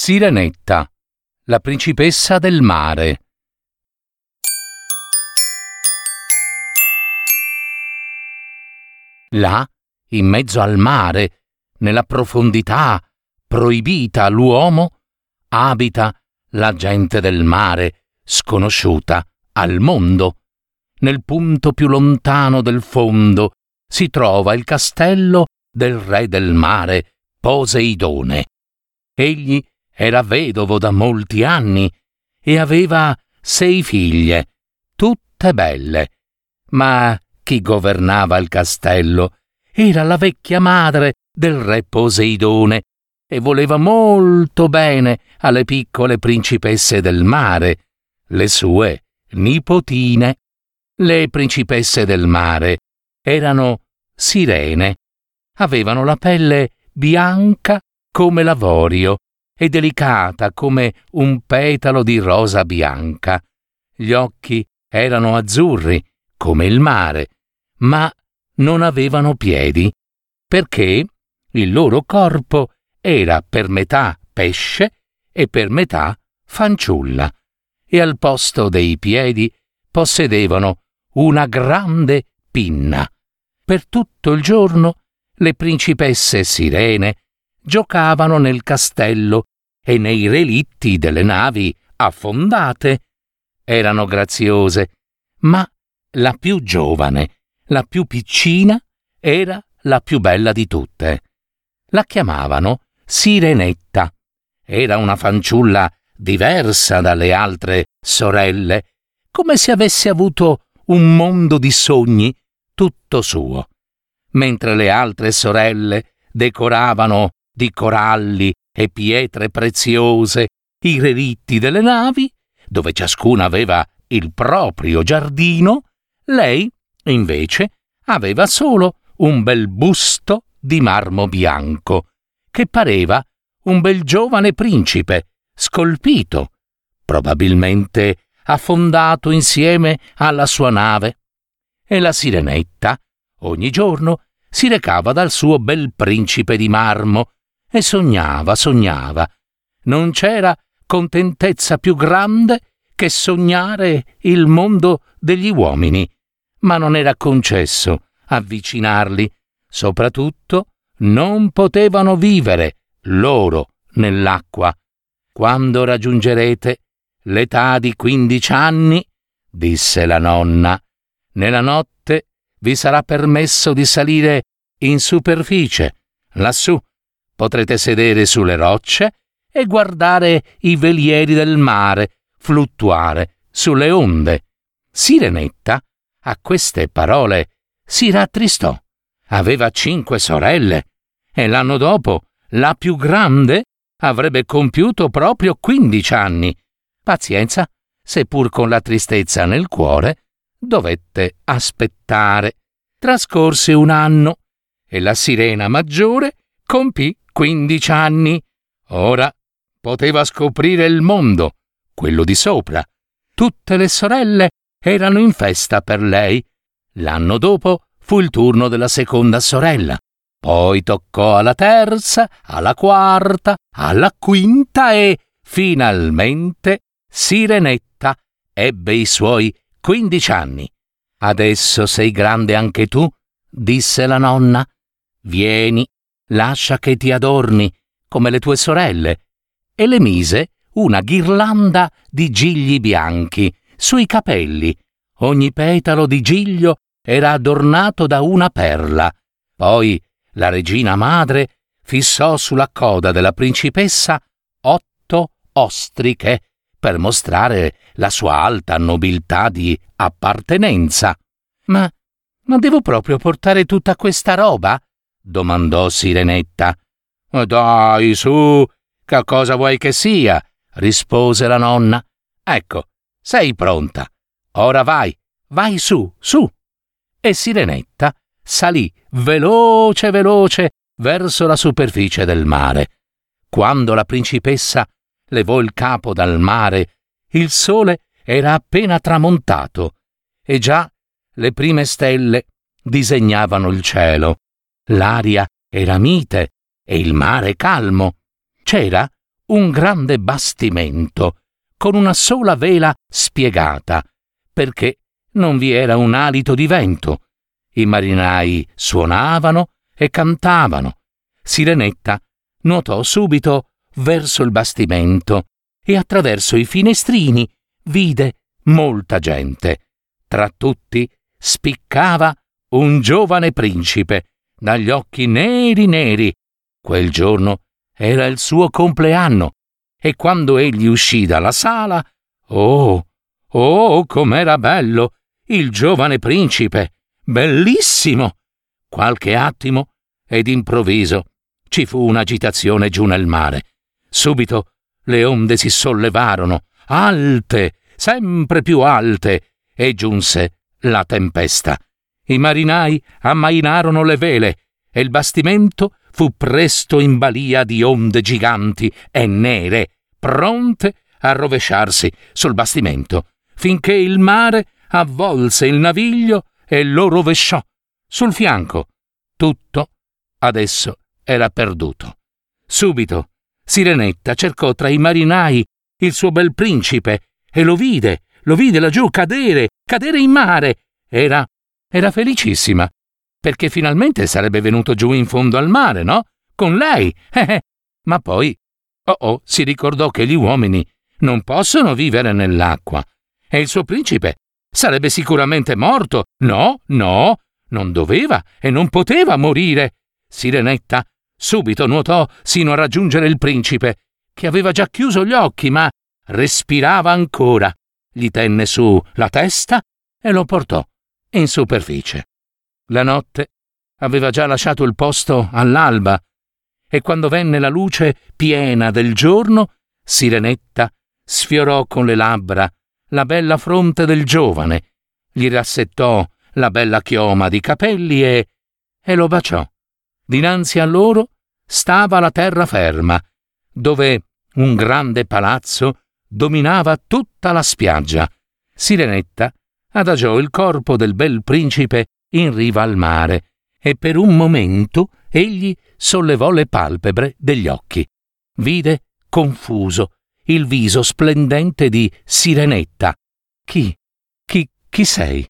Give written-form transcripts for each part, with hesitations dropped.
Sirenetta, la principessa del mare. Là, in mezzo al mare, nella profondità proibita all'uomo, abita la gente del mare, sconosciuta al mondo. Nel punto più lontano del fondo si trova il castello del re del mare, Poseidone. Egli era vedovo da molti anni e aveva 6 figlie, tutte belle. Ma chi governava il castello era la vecchia madre del re Poseidone e voleva molto bene alle piccole principesse del mare, le sue nipotine. Le principesse del mare erano sirene. Avevano la pelle bianca come l'avorio e delicata come un petalo di rosa bianca. Gli occhi erano azzurri come il mare, ma non avevano piedi, perché il loro corpo era per metà pesce e per metà fanciulla, e al posto dei piedi possedevano una grande pinna. Per tutto il giorno le principesse sirene giocavano nel castello e nei relitti delle navi affondate. Erano graziose, ma la più giovane, la più piccina, era la più bella di tutte. La chiamavano Sirenetta. Era una fanciulla diversa dalle altre sorelle, come se avesse avuto un mondo di sogni tutto suo. Mentre le altre sorelle decoravano di coralli e pietre preziose i relitti delle navi, dove ciascuna aveva il proprio giardino, lei, invece, aveva solo un bel busto di marmo bianco, che pareva un bel giovane principe, scolpito, probabilmente affondato insieme alla sua nave. E la Sirenetta ogni giorno si recava dal suo bel principe di marmo e sognava. Non c'era contentezza più grande che sognare il mondo degli uomini, ma non era concesso avvicinarli. Soprattutto non potevano vivere loro nell'acqua. Quando raggiungerete l'età di 15 anni, disse la nonna, nella notte vi sarà permesso di salire in superficie. Lassù potrete sedere sulle rocce e guardare i velieri del mare fluttuare sulle onde. Sirenetta, a queste parole, si rattristò. Aveva 5 sorelle e l'anno dopo la più grande avrebbe compiuto proprio 15 anni. Pazienza, seppur con la tristezza nel cuore, dovette aspettare. Trascorse un anno e la sirena maggiore compì 15 anni. Ora poteva scoprire il mondo, quello di sopra. Tutte le sorelle erano in festa per lei. L'anno dopo fu il turno della seconda sorella. Poi toccò alla terza, alla quarta, alla quinta e, finalmente, Sirenetta ebbe i suoi 15 anni. Adesso sei grande anche tu, disse la nonna. Vieni, lascia che ti adorni, come le tue sorelle. E le mise una ghirlanda di gigli bianchi sui capelli. Ogni petalo di giglio era adornato da una perla. Poi la regina madre fissò sulla coda della principessa 8 ostriche per mostrare la sua alta nobiltà di appartenenza. Ma devo proprio portare tutta questa roba? Domandò Sirenetta. Dai, su, che cosa vuoi che sia? Rispose la nonna. Ecco, sei pronta. Ora vai su. E Sirenetta salì veloce verso la superficie del mare. Quando la principessa levò il capo dal mare, il sole era appena tramontato e già le prime stelle disegnavano il cielo. L'aria era mite e il mare calmo. C'era un grande bastimento con una sola vela spiegata, perché non vi era un alito di vento. I marinai suonavano e cantavano. Sirenetta nuotò subito verso il bastimento e attraverso i finestrini vide molta gente. Tra tutti spiccava un giovane principe, dagli occhi neri neri. Quel giorno era il suo compleanno e quando egli uscì dalla sala, oh, com'era bello il giovane principe, bellissimo! Qualche attimo ed improvviso ci fu un'agitazione giù nel mare. Subito le onde si sollevarono, alte, sempre più alte, e giunse la tempesta. I marinai ammainarono le vele e il bastimento fu presto in balia di onde giganti e nere, pronte a rovesciarsi sul bastimento, finché il mare avvolse il naviglio e lo rovesciò sul fianco. Tutto adesso era perduto. Subito Sirenetta cercò tra i marinai il suo bel principe e lo vide laggiù cadere in mare. Era felicissima, perché finalmente sarebbe venuto giù in fondo al mare, no? Con lei. Ma poi, si ricordò che gli uomini non possono vivere nell'acqua e il suo principe sarebbe sicuramente morto. No, non doveva e non poteva morire. Sirenetta subito nuotò sino a raggiungere il principe, che aveva già chiuso gli occhi, ma respirava ancora. Gli tenne su la testa e lo portò in superficie. La notte aveva già lasciato il posto all'alba e quando venne la luce piena del giorno, Sirenetta sfiorò con le labbra la bella fronte del giovane, gli rassettò la bella chioma di capelli e lo baciò. Dinanzi a loro stava la terraferma, dove un grande palazzo dominava tutta la spiaggia. Sirenetta adagiò il corpo del bel principe in riva al mare e per un momento egli sollevò le palpebre degli occhi. Vide confuso il viso splendente di Sirenetta. Chi sei?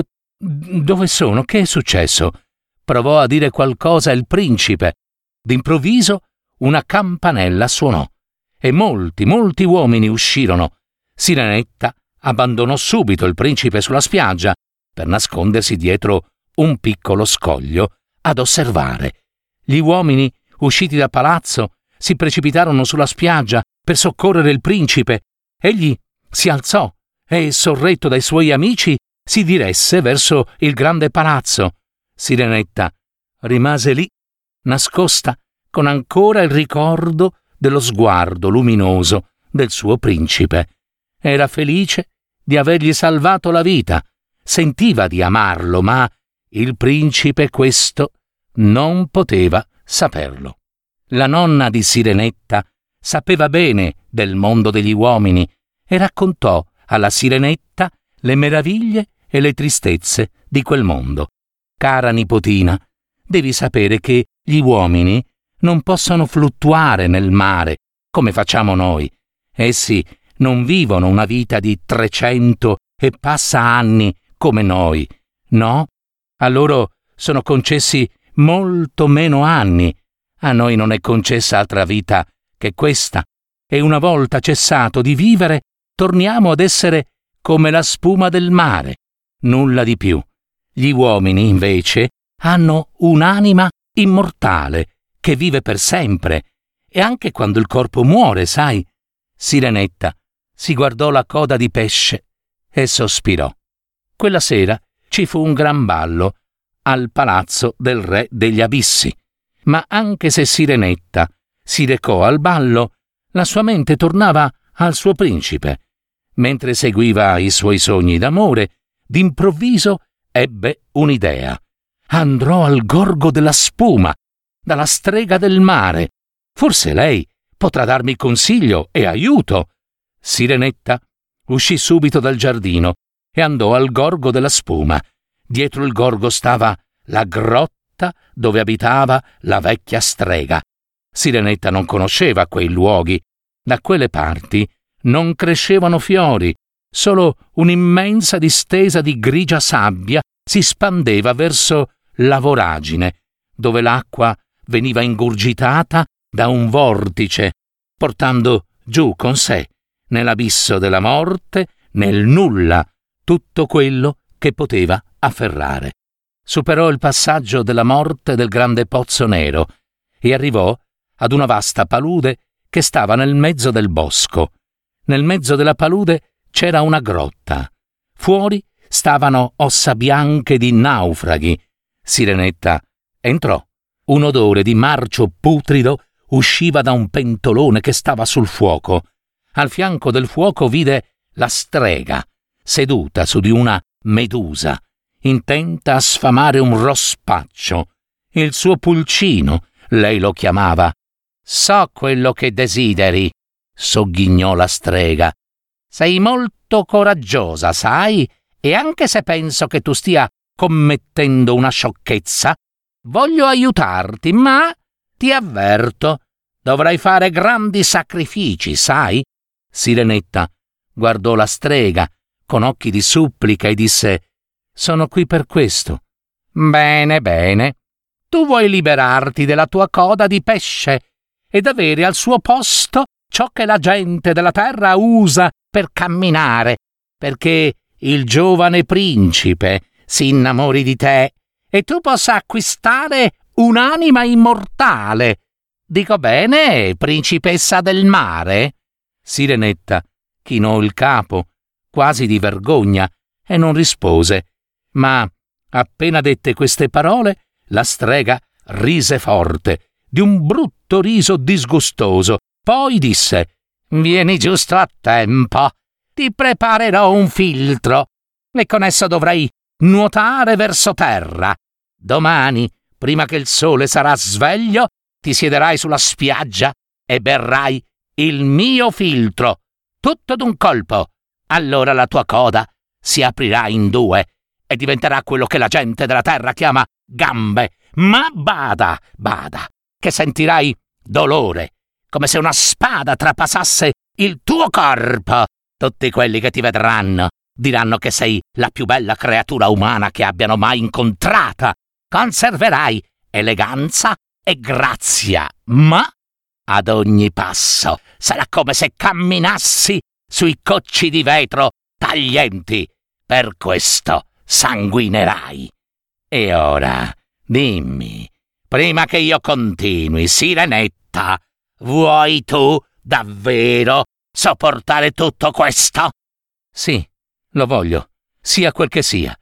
Dove sono? Che è successo? Provò a dire qualcosa il principe. D'improvviso una campanella suonò e molti uomini uscirono. Sirenetta abbandonò subito il principe sulla spiaggia per nascondersi dietro un piccolo scoglio ad osservare. Gli uomini, usciti da palazzo, si precipitarono sulla spiaggia per soccorrere il principe. Egli si alzò e, sorretto dai suoi amici, si diresse verso il grande palazzo. Sirenetta rimase lì, nascosta, con ancora il ricordo dello sguardo luminoso del suo principe. Era felice di avergli salvato la vita, sentiva di amarlo, ma il principe questo non poteva saperlo. La nonna di Sirenetta sapeva bene del mondo degli uomini e raccontò alla Sirenetta le meraviglie e le tristezze di quel mondo. Cara nipotina, devi sapere che gli uomini non possono fluttuare nel mare come facciamo noi. Essi non vivono una vita di 300 e passa anni come noi. No, a loro sono concessi molto meno anni. A noi non è concessa altra vita che questa. E una volta cessato di vivere, torniamo ad essere come la spuma del mare. Nulla di più. Gli uomini, invece, hanno un'anima immortale che vive per sempre. E anche quando il corpo muore, sai? Sirenetta si guardò la coda di pesce e sospirò. Quella sera ci fu un gran ballo al palazzo del re degli abissi. Ma anche se Sirenetta si recò al ballo, la sua mente tornava al suo principe. Mentre seguiva i suoi sogni d'amore, d'improvviso ebbe un'idea. Andrò al gorgo della spuma, dalla strega del mare. Forse lei potrà darmi consiglio e aiuto. Sirenetta uscì subito dal giardino e andò al gorgo della spuma. Dietro il gorgo stava la grotta dove abitava la vecchia strega. Sirenetta non conosceva quei luoghi Da quelle parti non crescevano fiori, solo un'immensa distesa di grigia sabbia si spandeva verso la voragine, dove l'acqua veniva ingurgitata da un vortice, portando giù con sé, nell'abisso della morte, nel nulla, tutto quello che poteva afferrare. Superò il passaggio della morte del grande pozzo nero e arrivò ad una vasta palude che stava nel mezzo del bosco. Nel mezzo della palude c'era una grotta. Fuori stavano ossa bianche di naufraghi. Sirenetta entrò. Un odore di marcio putrido usciva da un pentolone che stava sul fuoco. Al fianco del fuoco vide la strega, seduta su di una medusa, intenta a sfamare un rospaccio. Il suo pulcino, lei lo chiamava. «So quello che desideri», sogghignò la strega. «Sei molto coraggiosa, sai? E anche se penso che tu stia commettendo una sciocchezza, voglio aiutarti, ma ti avverto, dovrai fare grandi sacrifici, sai?» Sirenetta guardò la strega con occhi di supplica e disse: «Sono qui per questo». «Bene, bene. Tu vuoi liberarti della tua coda di pesce ed avere al suo posto ciò che la gente della terra usa per camminare, perché il giovane principe si innamori di te e tu possa acquistare un'anima immortale. Dico bene, principessa del mare?» Sirenetta chinò il capo, quasi di vergogna, e non rispose. Ma appena dette queste parole, la strega rise forte, di un brutto riso disgustoso. Poi disse: «Vieni giusto a tempo. Ti preparerò un filtro e con esso dovrai nuotare verso terra. Domani, prima che il sole sarà sveglio, ti siederai sulla spiaggia e berrai il mio filtro, tutto d'un colpo. Allora la tua coda si aprirà in due e diventerà quello che la gente della terra chiama gambe. Ma bada, che sentirai dolore, come se una spada trapassasse il tuo corpo. Tutti quelli che ti vedranno diranno che sei la più bella creatura umana che abbiano mai incontrata. Conserverai eleganza e grazia, ma ad ogni passo sarà come se camminassi sui cocci di vetro taglienti. Per questo sanguinerai. E ora, dimmi, prima che io continui, Sirenetta, vuoi tu davvero sopportare tutto questo?» «Sì, lo voglio, sia quel che sia».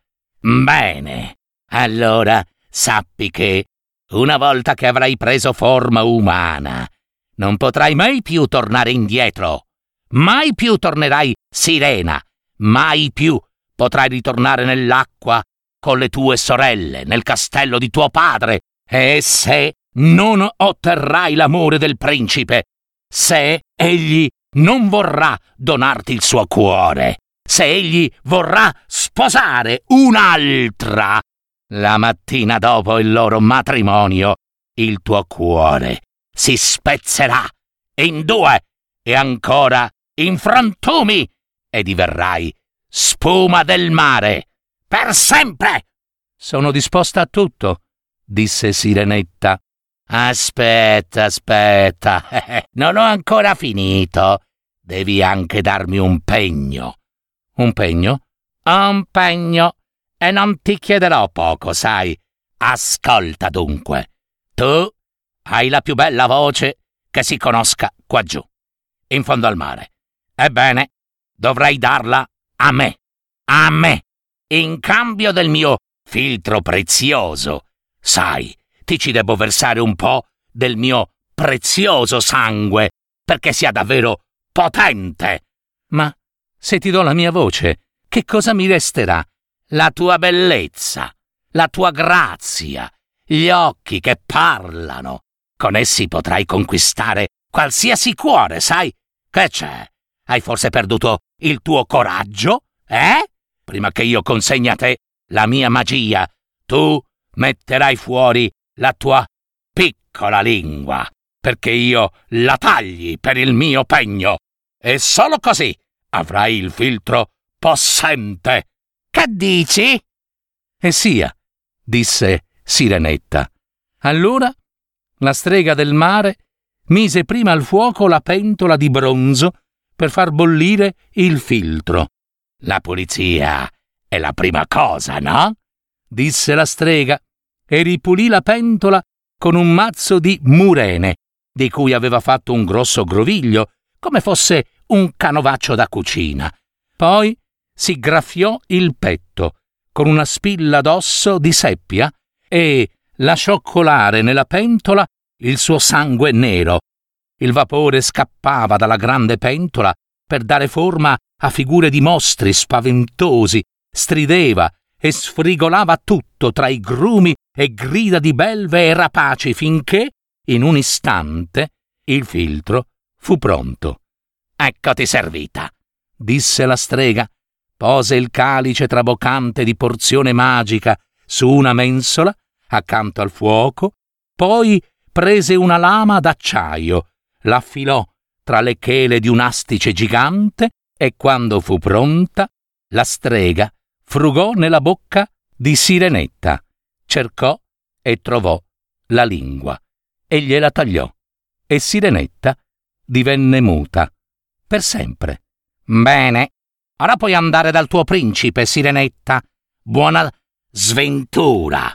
«Bene, allora sappi che, una volta che avrai preso forma umana, non potrai mai più tornare indietro. Mai più tornerai sirena. Mai più potrai ritornare nell'acqua con le tue sorelle, nel castello di tuo padre. E se non otterrai l'amore del principe, se egli non vorrà donarti il suo cuore, se egli vorrà sposare un'altra, la mattina dopo il loro matrimonio, il tuo cuore si spezzerà in due e ancora in frantumi e diverrai spuma del mare per sempre». «Sono disposta a tutto», disse Sirenetta. Aspetta, non ho ancora finito. Devi anche darmi un pegno». «Un pegno?» «Un pegno, e non ti chiederò poco, sai. Ascolta dunque. Tu hai la più bella voce che si conosca qua giù, in fondo al mare. Ebbene, dovrai darla a me, in cambio del mio filtro prezioso. Sai, ti ci debbo versare un po' del mio prezioso sangue, perché sia davvero potente». «Ma se ti do la mia voce, che cosa mi resterà?» «La tua bellezza, la tua grazia, gli occhi che parlano. Con essi potrai conquistare qualsiasi cuore, sai? Che c'è? Hai forse perduto il tuo coraggio? Prima che io consegni a te la mia magia, tu metterai fuori la tua piccola lingua perché io la tagli per il mio pegno, e solo così avrai il filtro possente. Che dici? E sia, disse Sirenetta. Allora la strega del mare mise prima al fuoco la pentola di bronzo per far bollire il filtro. La pulizia è la prima cosa, no? Disse la strega e ripulì la pentola con un mazzo di murene, di cui aveva fatto un grosso groviglio, come fosse un canovaccio da cucina. Poi si graffiò il petto con una spilla d'osso di seppia e lasciò colare nella pentola il suo sangue nero. Il vapore scappava dalla grande pentola per dare forma a figure di mostri spaventosi, strideva e sfrigolava tutto tra i grumi e grida di belve e rapaci finché, in un istante, il filtro fu pronto. «Eccoti servita», disse la strega, pose il calice traboccante di porzione magica su una mensola accanto al fuoco, poi prese una lama d'acciaio, l'affilò tra le chele di un astice gigante e quando fu pronta, la strega frugò nella bocca di Sirenetta, cercò e trovò la lingua e gliela tagliò e Sirenetta divenne muta per sempre. «Bene, ora puoi andare dal tuo principe, Sirenetta. Buona sventura!»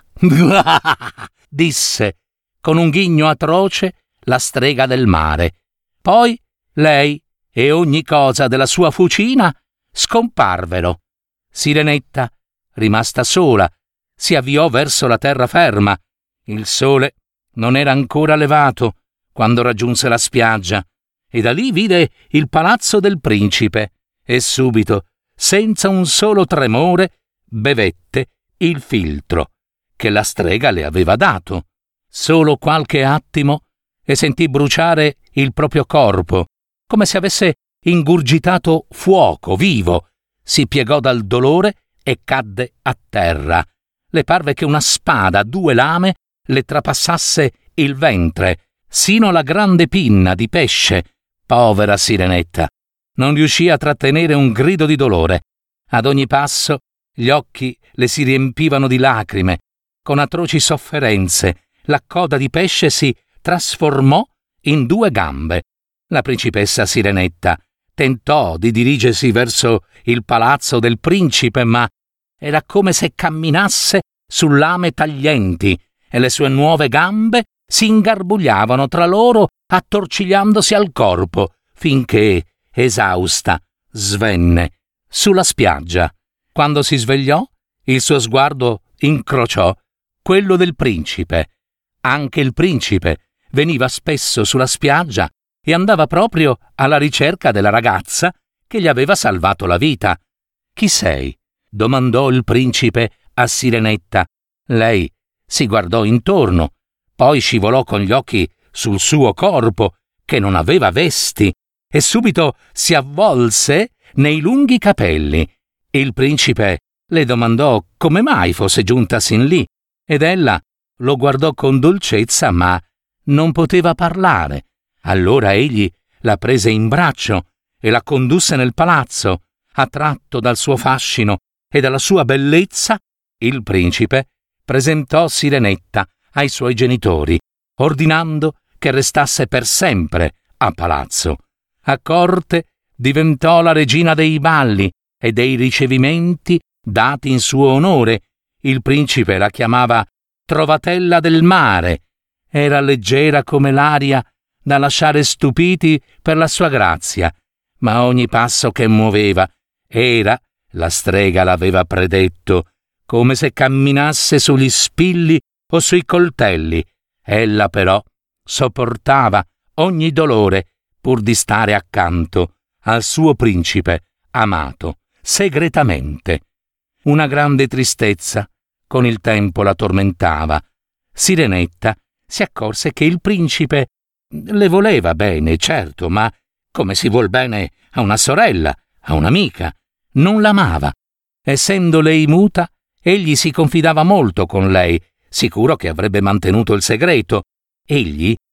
disse con un ghigno atroce la strega del mare. Poi lei e ogni cosa della sua fucina scomparvero. Sirenetta, rimasta sola, si avviò verso la terraferma. Il sole non era ancora levato quando raggiunse la spiaggia e da lì vide il palazzo del principe e subito, senza un solo tremore, bevette il filtro che la strega le aveva dato. Solo qualche attimo e sentì bruciare il proprio corpo, come se avesse ingurgitato fuoco vivo. Si piegò dal dolore e cadde a terra. Le parve che una spada a 2 lame le trapassasse il ventre, sino alla grande pinna di pesce. Povera Sirenetta! Non riuscì a trattenere un grido di dolore. Ad ogni passo gli occhi le si riempivano di lacrime. Con atroci sofferenze la coda di pesce si trasformò in 2 gambe. La principessa Sirenetta tentò di dirigersi verso il palazzo del principe, ma era come se camminasse su lame taglienti e le sue nuove gambe si ingarbugliavano tra loro attorcigliandosi al corpo finché, esausta, svenne sulla spiaggia. Quando si svegliò, il suo sguardo incrociò quello del principe. Anche il principe veniva spesso sulla spiaggia e andava proprio alla ricerca della ragazza che gli aveva salvato la vita. «Chi sei?» domandò il principe a Sirenetta. Lei si guardò intorno, poi scivolò con gli occhi sul suo corpo, che non aveva vesti, e subito si avvolse nei lunghi capelli. Il principe le domandò come mai fosse giunta sin lì, ed ella lo guardò con dolcezza, ma non poteva parlare. Allora egli la prese in braccio e la condusse nel palazzo. Attratto dal suo fascino e dalla sua bellezza, il principe presentò Sirenetta ai suoi genitori, ordinando che restasse per sempre a palazzo. A corte diventò la regina dei balli e dei ricevimenti dati in suo onore. Il principe la chiamava Trovatella del mare. Era leggera come l'aria da lasciare stupiti per la sua grazia, ma ogni passo che muoveva era, la strega l'aveva predetto, come se camminasse sugli spilli o sui coltelli. Ella però sopportava ogni dolore pur di stare accanto al suo principe amato segretamente. Una grande tristezza con il tempo la tormentava. Sirenetta si accorse che il principe le voleva bene, certo, ma come si vuol bene a una sorella, a un'amica. Non l'amava. Essendo lei muta, egli si confidava molto con lei, sicuro che avrebbe mantenuto il segreto. Egli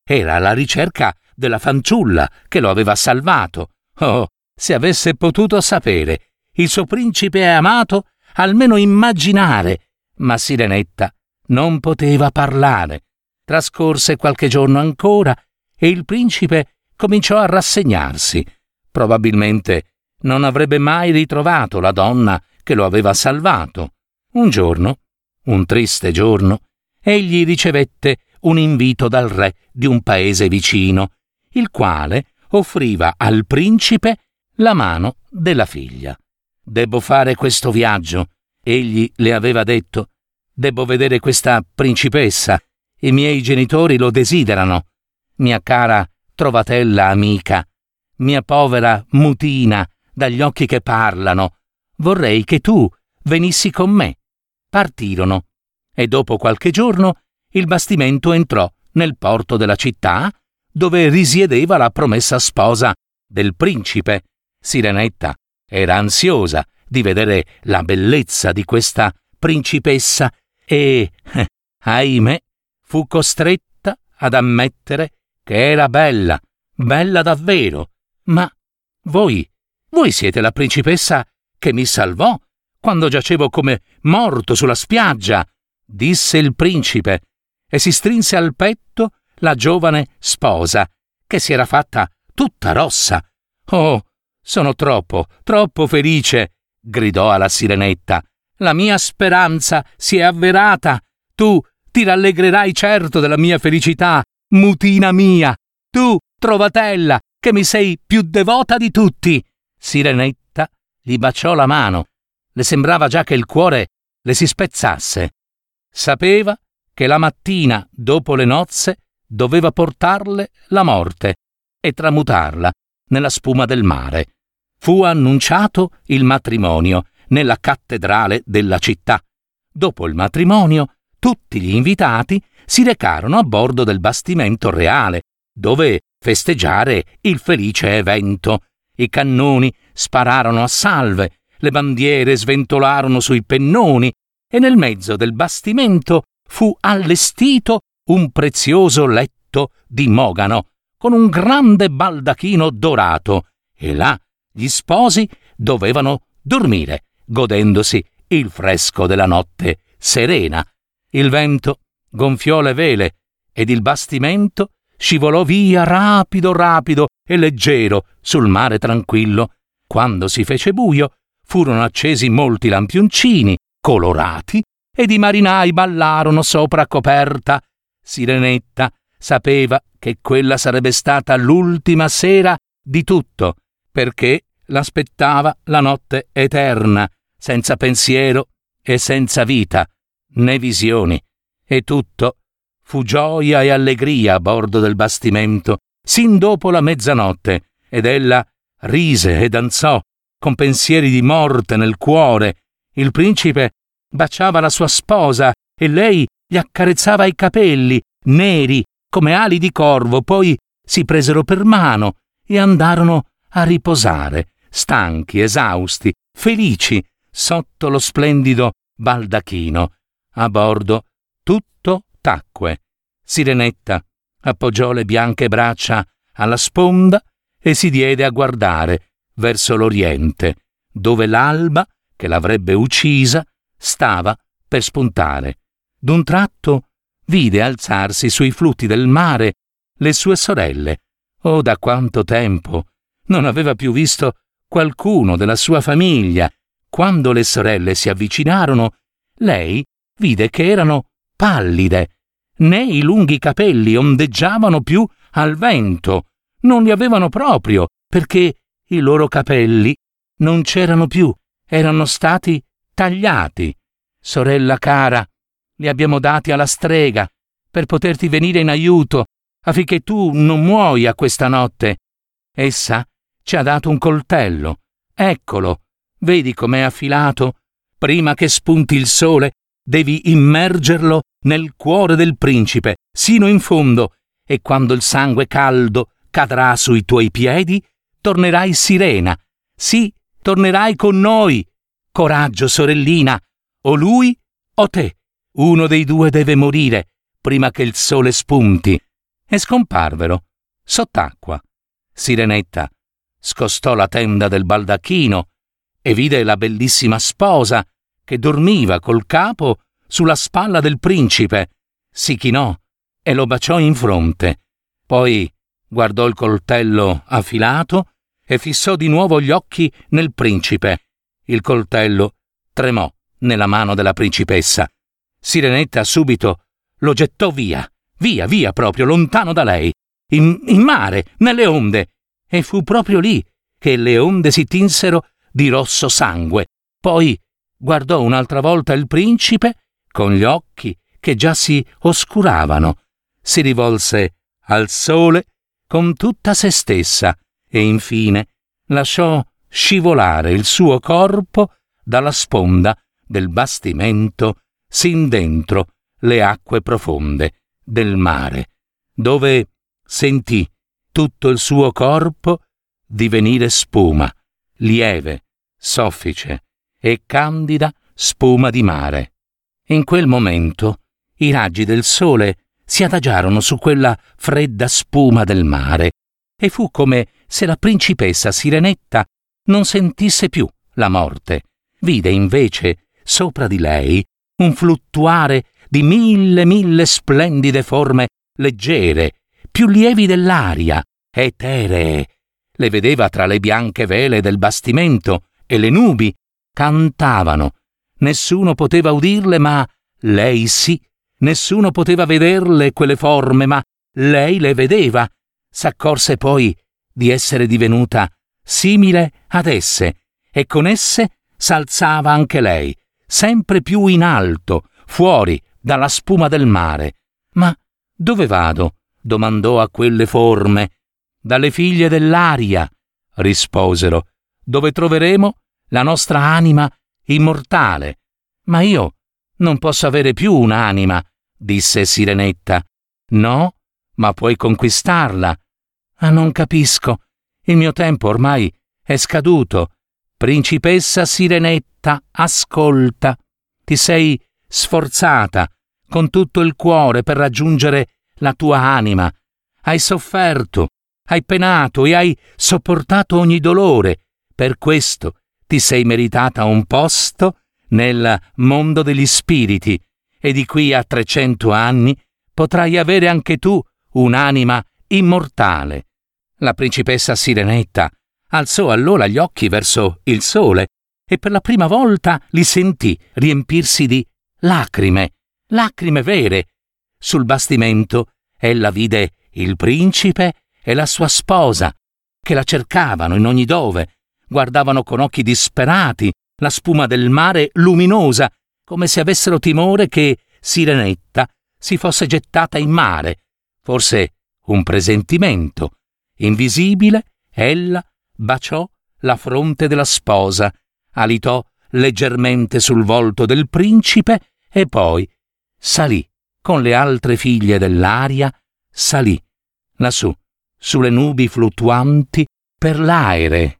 era alla ricerca della fanciulla che lo aveva salvato. Oh, se avesse potuto sapere il suo principe amato, almeno immaginare, ma Sirenetta non poteva parlare. Trascorse qualche giorno ancora e il principe cominciò a rassegnarsi. Probabilmente non avrebbe mai ritrovato la donna che lo aveva salvato. Un giorno, un triste giorno, egli ricevette un invito dal re di un paese vicino, il quale offriva al principe la mano della figlia. «Debbo fare questo viaggio», egli le aveva detto. «Debbo vedere questa principessa. I miei genitori lo desiderano. Mia cara trovatella amica, mia povera Mutina dagli occhi che parlano, vorrei che tu venissi con me». Partirono e dopo qualche giorno il bastimento entrò nel porto della città dove risiedeva la promessa sposa del principe. Sirenetta era ansiosa di vedere la bellezza di questa principessa e, ahimè, fu costretta ad ammettere che era bella, bella davvero. «Ma voi siete la principessa che mi salvò quando giacevo come morto sulla spiaggia», disse il principe, e si strinse al petto la giovane sposa, che si era fatta tutta rossa. «Oh, sono troppo felice», gridò alla Sirenetta. «La mia speranza si è avverata. Tu ti rallegrerai certo della mia felicità, Mutina mia. Tu, trovatella, che mi sei più devota di tutti». Sirenetta gli baciò la mano. Le sembrava già che il cuore le si spezzasse. Sapeva che la mattina dopo le nozze doveva portarle la morte e tramutarla nella spuma del mare. Fu annunciato il matrimonio nella cattedrale della città. Dopo il matrimonio, tutti gli invitati si recarono a bordo del bastimento reale, dove festeggiare il felice evento. I cannoni spararono a salve, le bandiere sventolarono sui pennoni e nel mezzo del bastimento fu allestito un prezioso letto di mogano con un grande baldacchino dorato e là gli sposi dovevano dormire, godendosi il fresco della notte serena. Il vento gonfiò le vele ed il bastimento scivolò via rapido e leggero sul mare tranquillo. Quando si fece buio, furono accesi molti lampioncini colorati ed i marinai ballarono sopra coperta. Sirenetta sapeva che quella sarebbe stata l'ultima sera di tutto, perché l'aspettava la notte eterna, senza pensiero e senza vita, né visioni, e tutto fu gioia e allegria a bordo del bastimento, sin dopo la mezzanotte, ed ella rise e danzò, con pensieri di morte nel cuore. Il principe baciava la sua sposa e lei gli accarezzava i capelli, neri come ali di corvo, poi si presero per mano e andarono a riposare, stanchi, esausti, felici, sotto lo splendido baldacchino. A bordo tutto tacque. Sirenetta appoggiò le bianche braccia alla sponda e si diede a guardare verso l'oriente, dove l'alba, che l'avrebbe uccisa, stava per spuntare. D'un tratto vide alzarsi sui flutti del mare le sue sorelle. Oh, da quanto tempo non aveva più visto qualcuno della sua famiglia! Quando le sorelle si avvicinarono, lei vide che erano pallide, né i lunghi capelli ondeggiavano più al vento, non li avevano proprio, perché i loro capelli non c'erano più, erano stati tagliati. «Sorella cara, li abbiamo dati alla strega per poterti venire in aiuto, affinché tu non muoia questa notte. Essa ci ha dato un coltello. Eccolo, vedi com'è affilato? Prima che spunti il sole, devi immergerlo nel cuore del principe, sino in fondo, e quando il sangue caldo cadrà sui tuoi piedi, tornerai sirena. Sì, tornerai con noi. Coraggio, sorellina, o lui o te. Uno dei due deve morire prima che il sole spunti. e scomparvero sott'acqua. Sirenetta scostò la tenda del baldacchino e vide la bellissima sposa che dormiva col capo sulla spalla del principe. Si chinò e lo baciò in fronte. Poi guardò il coltello affilato e fissò di nuovo gli occhi nel principe. Il coltello tremò nella mano della principessa. Sirenetta subito lo gettò via proprio, lontano da lei, in mare, nelle onde, e fu proprio lì che le onde si tinsero di rosso sangue. Poi guardò un'altra volta il principe con gli occhi che già si oscuravano, si rivolse al sole con tutta se stessa e infine lasciò scivolare il suo corpo dalla sponda del bastimento sin dentro le acque profonde del mare, dove sentì tutto il suo corpo divenire spuma, lieve, soffice e candida spuma di mare. In quel momento i raggi del sole si adagiarono su quella fredda spuma del mare e fu come se la principessa Sirenetta non sentisse più la morte. Vide invece sopra di lei un fluttuare di mille splendide forme leggere, più lievi dell'aria, eteree. Le vedeva tra le bianche vele del bastimento e le nubi cantavano. Nessuno poteva udirle, ma lei sì. Nessuno poteva vederle quelle forme, ma lei le vedeva. S'accorse poi di essere divenuta simile ad esse e con esse s'alzava anche lei, sempre più in alto, fuori dalla spuma del mare. «Ma dove vado?» domandò a quelle forme. «Dalle figlie dell'aria», risposero, «dove troveremo la nostra anima immortale». «Ma io non posso avere più un'anima», disse Sirenetta. «No, ma puoi conquistarla». «Ah, non capisco. Il mio tempo ormai è scaduto». «Principessa Sirenetta, ascolta. Ti sei sforzata con tutto il cuore per raggiungere la tua anima. Hai sofferto, hai penato e hai sopportato ogni dolore. Per questo ti sei meritata un posto nel mondo degli spiriti e di qui a 300 anni potrai avere anche tu un'anima immortale». La principessa Sirenetta alzò allora gli occhi verso il sole e per la prima volta li sentì riempirsi di lacrime vere. Sul bastimento ella vide il principe e la sua sposa che la cercavano in ogni dove, guardavano con occhi disperati la spuma del mare luminosa, come se avessero timore che Sirenetta si fosse gettata in mare. Forse un presentimento. Invisibile, ella baciò la fronte della sposa, alitò leggermente sul volto del principe e poi salì con le altre figlie dell'aria, salì lassù sulle nubi fluttuanti per l'aere.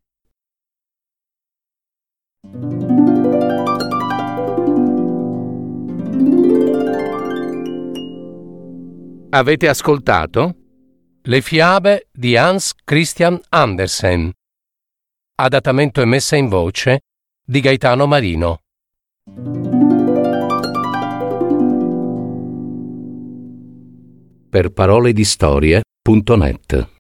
Avete ascoltato Le fiabe di Hans Christian Andersen, adattamento e messa in voce di Gaetano Marino. Per paroledistorie.net